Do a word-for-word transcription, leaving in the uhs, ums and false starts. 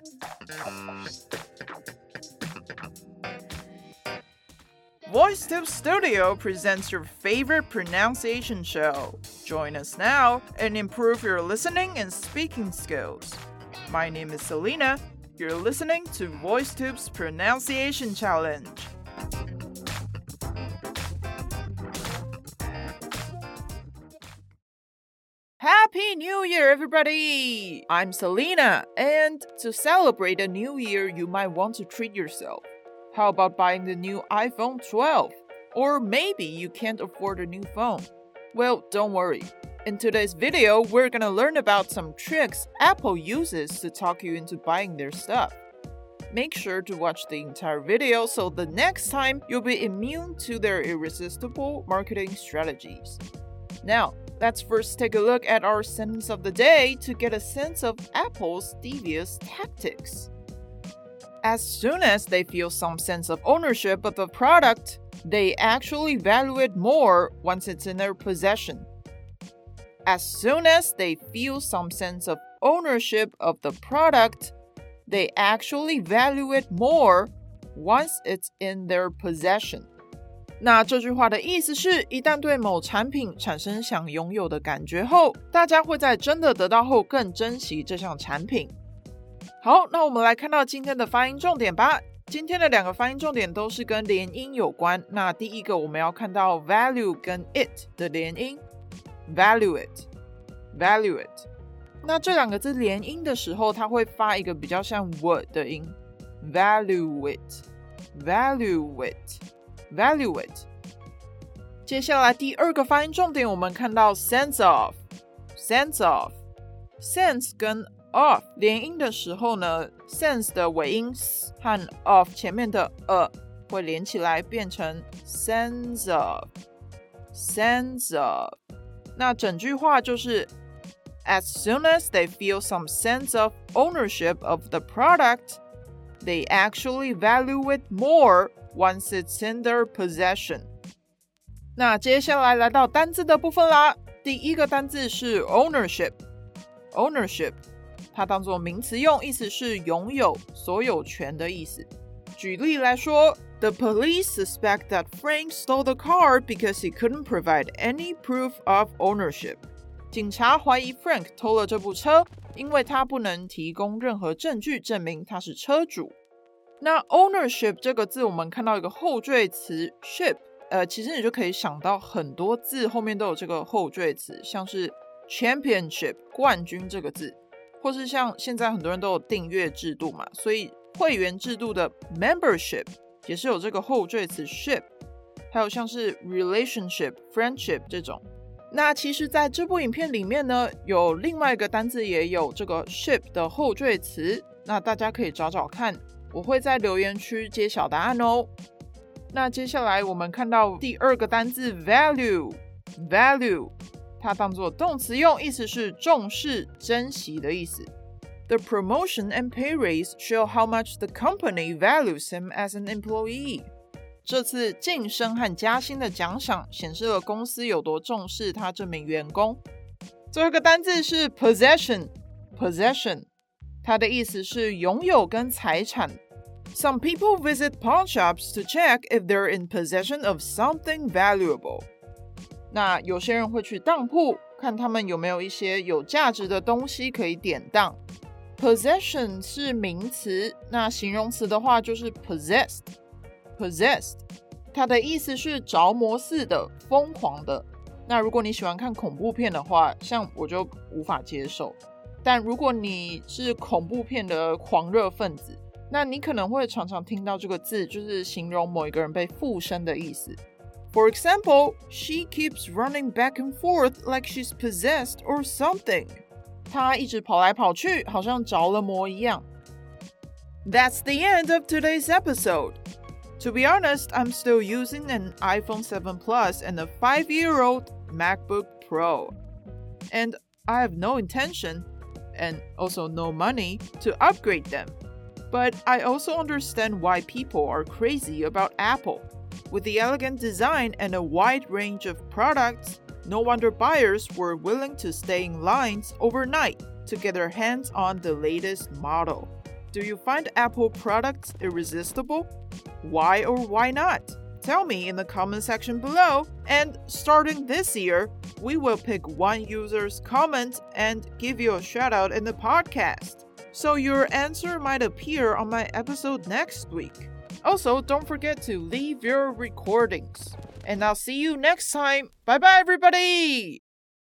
VoiceTube Studio presents your favorite pronunciation show. Join us now and improve your listening and speaking skills. My name is Selena. You're listening to VoiceTube's Pronunciation Challenge. Happy New Year, everybody! I'm Selena, and to celebrate a new year, you might want to treat yourself. How about buying the new iPhone twelve? Or maybe you can't afford a new phone. Well, don't worry. In today's video, we're gonna learn about some tricks Apple uses to talk you into buying their stuff. Make sure to watch the entire video so the next time you'll be immune to their irresistible marketing strategies. Now, let's first take a look at our sentence of the day to get a sense of Apple's devious tactics. As soon as they feel some sense of ownership of the product, they actually value it more once it's in their possession. As soon as they feel some sense of ownership of the product, they actually value it more once it's in their possession. 那这句话的意思是，一旦对某产品产生想拥有的感觉后，大家会在真的得到后更珍惜这项产品。好，那我们来看到今天的发音重点吧。今天的两个发音重点都是跟连音有关。那第一个我们要看到 value 跟 it 的连音 value it value it。 那这两个字连音的时候，它会发一个比较像 word 的音 value it value it value it。 接下来第二个发音重点我们看到 sense of sense of sense 跟 of 连音的时候呢， sense 的尾音 s 和 of 前面的 a 会连起来变成 sense of sense of。 那整句话就是 As soon as they feel some sense of ownership of the product, they actually value it more once it's in their possession. 那接下来来到单字的部分啦。第一个单字是 ownership ownership， 它当作名词用，意思是拥有、所有权的意思。举例来说， The police suspect that Frank stole the car because he couldn't provide any proof of ownership. 警察怀疑 Frank 偷了这部车，因为他不能提供任何证据证明他是车主。那 ownership 这个字我们看到一个后缀词 ship， 呃，其实你就可以想到很多字后面都有这个后缀词，像是 championship 冠军这个字，或是像现在很多人都有订阅制度嘛，所以会员制度的 membership 也是有这个后缀词 ship， 还有像是 relationship friendship 这种。那其实在这部影片里面呢，有另外一个单字也有这个 ship 的后缀词，那大家可以找找看，我会在留言区揭晓答案哦。那接下来我们看到第二个单字 value value， 它当作动词用，意思是重视、珍惜的意思。The promotion and pay raise show how much the company values him as an employee. 这次晋升和加薪的奖赏显示了公司有多重视他这名员工。最后一个单字是 possession possession， 它的意思是拥有跟财产。Some people visit pawn shops to check if they're in possession of something valuable. 那有些人会去当铺，看他们有没有一些有价值的东西可以典当。Possession 是名词，那形容词的话就是 possessed possessed， 它的意思是着魔似的、疯狂的。那如果你喜欢看恐怖片的话，像我就无法接受。但如果你是恐怖片的狂热分子，那你可能会常常听到这个字，就是形容某一个人被附身的意思。For example, she keeps running back and forth like she's possessed or something. 她一直跑来跑去，好像着了魔一样。That's the end of today's episode.To be honest, I'm still using an iPhone seven Plus and a five-year-old MacBook Pro. And I have no intention, and also no money, to upgrade them. But I also understand why people are crazy about Apple. With the elegant design and a wide range of products, no wonder buyers were willing to stay in lines overnight to get their hands on the latest model. Do you find Apple products irresistible? Why or why not? Tell me in the comment section below, and starting this year, we will pick one user's comment and give you a shout out in the podcast. So your answer might appear on my episode next week. Also, don't forget to leave your recordings. And I'll see you next time. Bye bye, everybody!